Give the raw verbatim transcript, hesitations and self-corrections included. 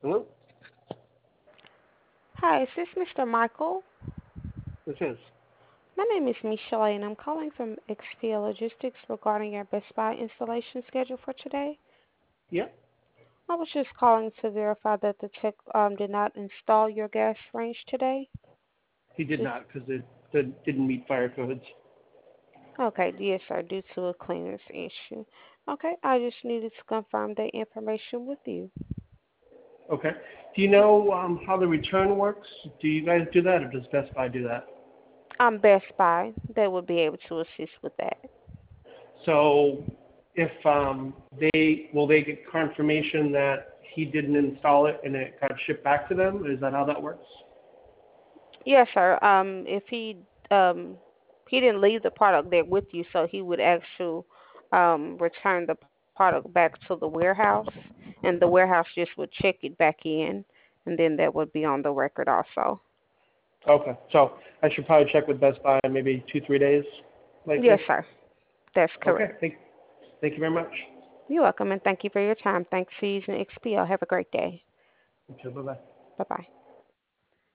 Hello? Hi, is this Mister Michael? This is. My name is Michelle, and I'm calling from X P L Logistics regarding your Best Buy installation schedule for today. Yeah, I was just calling to verify that the tech um, did not install your gas range today. he did Just not because it, it didn't meet fire codes. okay, yes, sir, due to a clearance issue. Okay, I just needed to confirm that information with you. Okay. Do you know um, how the return works? Do you guys do that, or does Best Buy do that? I'm Best Buy. They would be able to assist with that. So, if um, they will they get confirmation that he didn't install it and it got shipped back to them? Is that how that works? Yes, sir. Um, if he um he didn't leave the product there with you, so he would actually um return the product back to the warehouse, and the warehouse just would check it back in, and then that would be on the record also. Okay. So I should probably check with Best Buy in maybe two three days, likely. Yes, sir. That's Okay. correct. Thank thank you very much. You're welcome, and thank you for your time. Thanks for using X P L. Have a great day. Okay. Bye bye. Bye bye.